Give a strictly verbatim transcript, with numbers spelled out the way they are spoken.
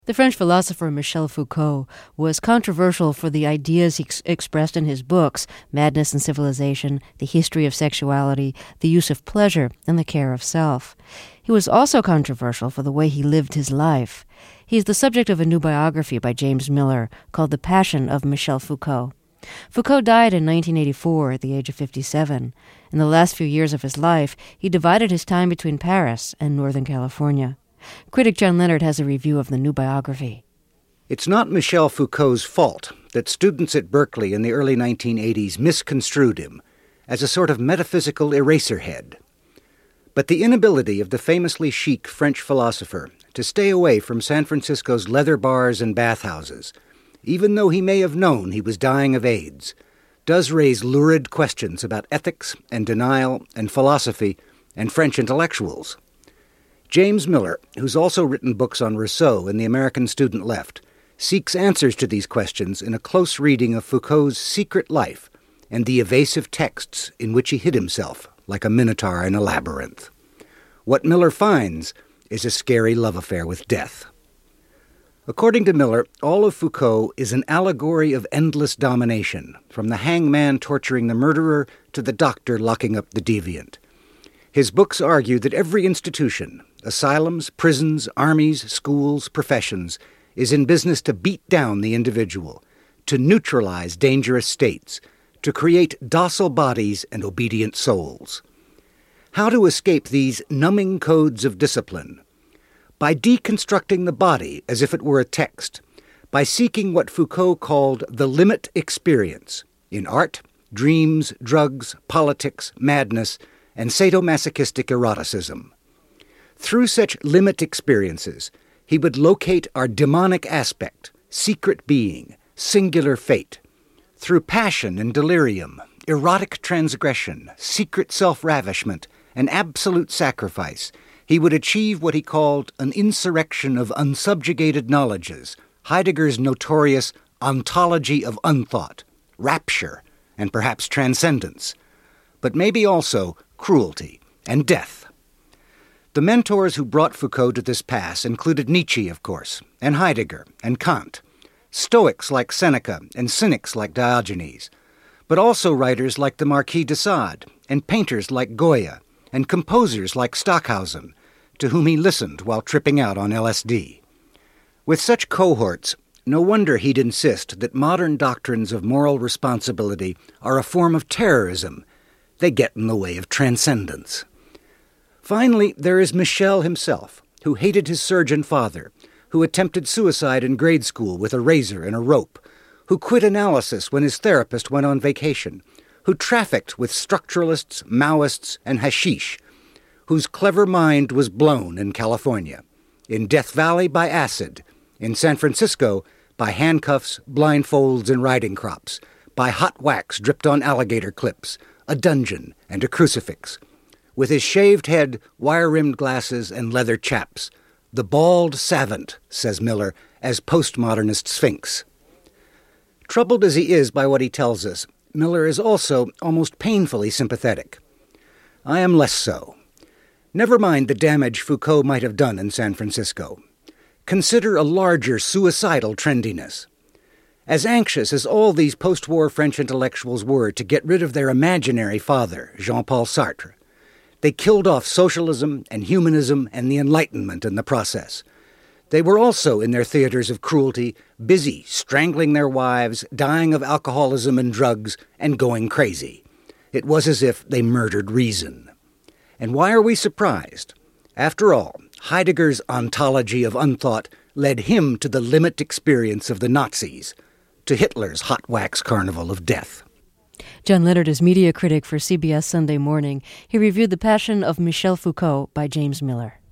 The French philosopher Michel Foucault was controversial for the ideas he ex- expressed in his books, Madness and Civilization, The History of Sexuality, The Use of Pleasure, and The Care of Self. He was also controversial for the way he lived his life. He is the subject of a new biography by James Miller called The Passion of Michel Foucault. Foucault died in nineteen eighty-four at the age of fifty-seven. In the last few years of his life, he divided his time between Paris and Northern California. Critic John Leonard has a review of the new biography. It's not Michel Foucault's fault that students at Berkeley in the early nineteen eighties misconstrued him as a sort of metaphysical eraserhead. But the inability of the famously chic French philosopher to stay away from San Francisco's leather bars and bathhouses, even though he may have known he was dying of AIDS, does raise lurid questions about ethics and denial and philosophy and French intellectuals. James Miller, who's also written books on Rousseau and the American student left, seeks answers to these questions in a close reading of Foucault's secret life and the evasive texts in which he hid himself like a minotaur in a labyrinth. What Miller finds is a scary love affair with death. According to Miller, all of Foucault is an allegory of endless domination, from the hangman torturing the murderer to the doctor locking up the deviant. His books argue that every institution, asylums, prisons, armies, schools, professions, is in business to beat down the individual, to neutralize dangerous states, to create docile bodies and obedient souls. How to escape these numbing codes of discipline? By deconstructing the body as if it were a text, by seeking what Foucault called the limit experience in art, dreams, drugs, politics, madness, and sadomasochistic eroticism. Through such limit experiences, he would locate our demonic aspect, secret being, singular fate. Through passion and delirium, erotic transgression, secret self-ravishment, and absolute sacrifice, he would achieve what he called an insurrection of unsubjugated knowledges, Heidegger's notorious ontology of unthought, rapture, and perhaps transcendence, but maybe also cruelty and death. The mentors who brought Foucault to this pass included Nietzsche, of course, and Heidegger and Kant, Stoics like Seneca and cynics like Diogenes, but also writers like the Marquis de Sade and painters like Goya and composers like Stockhausen, to whom he listened while tripping out on L S D. With such cohorts, no wonder he'd insist that modern doctrines of moral responsibility are a form of terrorism. They get in the way of transcendence. Finally, there is Michel himself, who hated his surgeon father, who attempted suicide in grade school with a razor and a rope, who quit analysis when his therapist went on vacation, who trafficked with structuralists, Maoists, and hashish, whose clever mind was blown in California, in Death Valley by acid, in San Francisco by handcuffs, blindfolds, and riding crops, by hot wax dripped on alligator clips, a dungeon, and a crucifix. With his shaved head, wire-rimmed glasses, and leather chaps, the bald savant, says Miller, as postmodernist sphinx. Troubled as he is by what he tells us, Miller is also almost painfully sympathetic. I am less so. Never mind the damage Foucault might have done in San Francisco. Consider a larger suicidal trendiness. As anxious as all these post-war French intellectuals were to get rid of their imaginary father, Jean-Paul Sartre, they killed off socialism and humanism and the Enlightenment in the process. They were also, in their theaters of cruelty, busy strangling their wives, dying of alcoholism and drugs, and going crazy. It was as if they murdered reason. And why are we surprised? After all, Heidegger's ontology of unthought led him to the limit experience of the Nazis, to Hitler's hot wax carnival of death. John Leonard is media critic for C B S Sunday Morning. He reviewed The Passion of Michel Foucault by James Miller.